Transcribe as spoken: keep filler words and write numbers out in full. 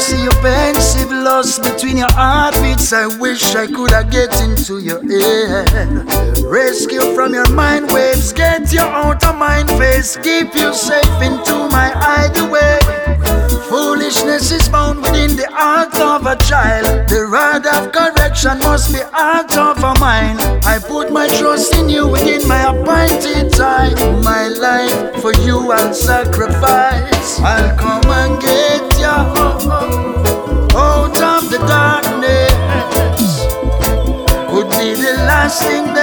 see your pensive lost between your heartbeats. I wish I could have get into your head. Rescue from your mind waves, get you out of mind face, keep you safe into my hideaway. Foolishness is found within the heart of a child. The rod of correction must be out of a mind. I put my trust in you within my appointed time. My life for you I'll sacrifice. I'll come and get you out of the darkness. Could be the last thing